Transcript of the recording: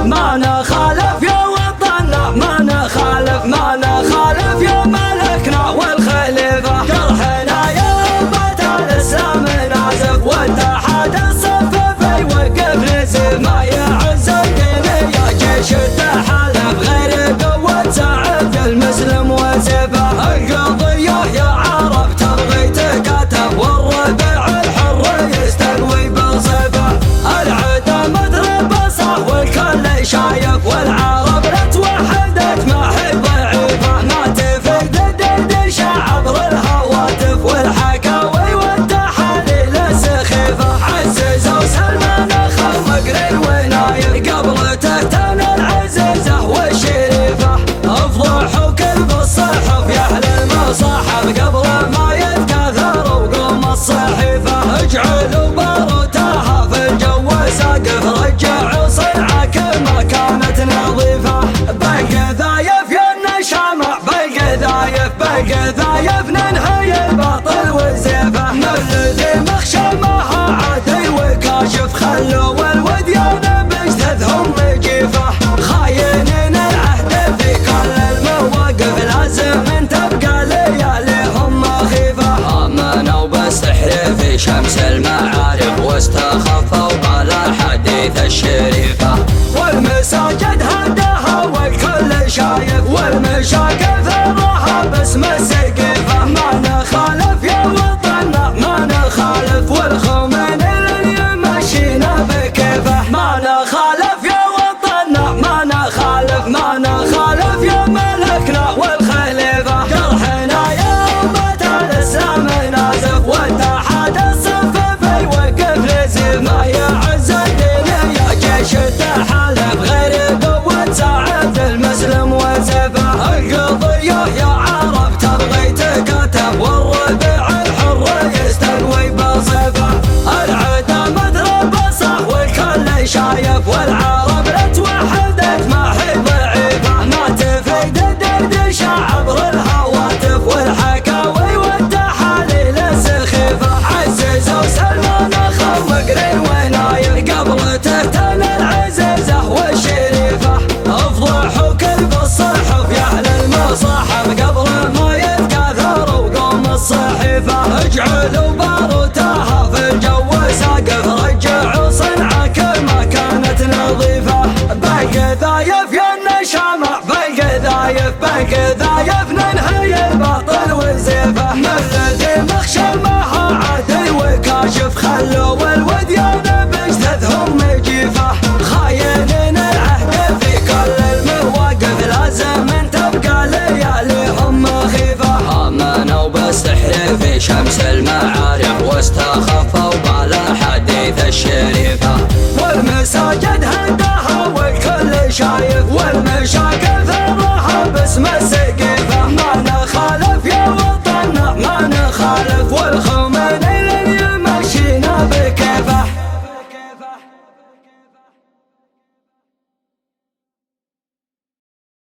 ما نخالف يا وطننا، ما نخالف ما نخالف يا ملكنا والخليفة. جرحنا يا أمة الإسلام نازف، والاتحاد الصفوف يوقف نزيف. ما يعز الدين يا جيش التحالف، غير قوة سعد المسلم وسيفه. القضية يا عرب تبغي تكاتف، والربع الحر يستقوي بصيفه. العدا مضرب صح والكل شايف، والعرب لا توحدت ما هي ضعيفة. ما تفق ضد شعب الهواتف، والحكاوي والتحاليل السخيفة. عززوا سلمان اخو مقرن ونايف، قبل تهتم العزيزة والشريفة. افضحوا كل بالصحف يا اهل المصاحف، قبل ما يتكاثر وقوم الصحيفة. اجعلوا باروتها في الجو ساقف، رجعوا صنعا كما كانت نظيفة. بالقذايف ينشمع بالقذايف، بالقذايف ننهي الباطل والزيفة. من الذي مخشمها عادي وكاشف، خلوا الوديان بجثثهم مجيفة. خاينين العهد في كل المواقف، لازم تبقى لياليهم مخيفة. آمنوا بالسحر في شمس المعارف، واستخفوا بالأحاديث الشريفة. والمساجد هداها والكل شايف، والمشاكل ثراها باسم السقيفة. ما نخالف يا وطننا ما نخالف، والخومين اللي يمشينا بكيفه. ما نخالف يا وطننا ما نخالف، ما نخالف يا ملكنا والخليفة. جرحنا يا أمة الإسلام نازف، والاتحاد الصفوف يوقف نزيف. ما يعز الدين يا جيش التحالف، غير قوة سعد المسلم وسيفه. القضية يا عرب تبغي تكاتف، والربع الحر يستقوي بصيفه. العدا مضرب صح والكل شايف، والعرب لا توحدت ما هي ضعيفة. ما تفق ضد شعب الهواتف، والحكاوي والتحاليل السخيفة. عززوا سلمان اخو مقرن ونايف، قبل تهتم العزيزة والشريفة. افضحوا كل بالصحف يا اهل المصاحف، قبل ما يتكاثر وقوم الصحيفة. اجعلوا باروتها في الجو ساقف، رجعوا صنعا كما كانت نظيفة. بالقذايف ينشمع بالقذايف، بالقذايف ننهي الباطل والزيفة. من الذي مخشمها عادي وكاشف، خلوا الوديان بجثثهم مجيفة. خاينين العهد في كل المواقف، لازم تبقى لياليهم مخيفة. آمنوا بالسحر في شمس المعارف، واستخفوا بالأحاديث الشريفة.